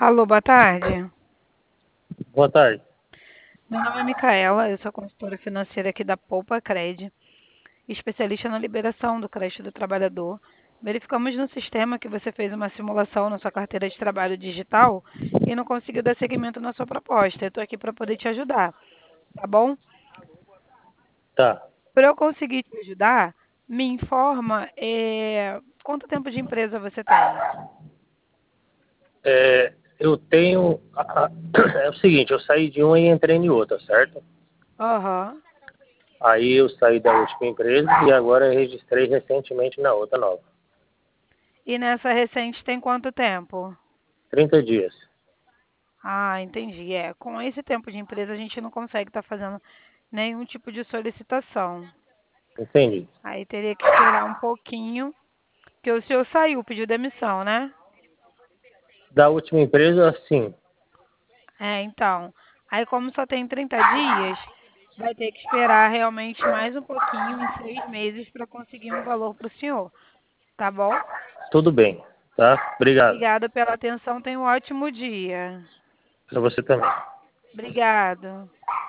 Alô, boa tarde. Boa tarde. Meu nome é Micaela, eu sou consultora financeira aqui da Poupa Cred, especialista na liberação do crédito do trabalhador. Verificamos no sistema que você fez uma simulação na sua carteira de trabalho digital e não conseguiu dar seguimento na sua proposta. Eu estou aqui para poder te ajudar, tá bom? Tá. Para eu conseguir te ajudar, me informa quanto tempo de empresa você tem? Eu tenho. É o seguinte, eu saí de uma e entrei em outra, certo? Aham. Aí eu saí da última empresa e agora eu registrei recentemente na outra nova. E nessa recente tem quanto tempo? 30 dias. Ah, entendi. Com esse tempo de empresa a gente não consegue estar fazendo nenhum tipo de solicitação. Entendi. Aí teria que esperar um pouquinho, porque o senhor saiu, pediu demissão, né? Da última empresa, sim. Então. Aí como só tem 30 dias, vai ter que esperar realmente mais um pouquinho, em 6 meses, para conseguir um valor para o senhor, tá bom? Tudo bem, tá? Obrigado. Obrigada pela atenção, tenha um ótimo dia. Para você também. Obrigado.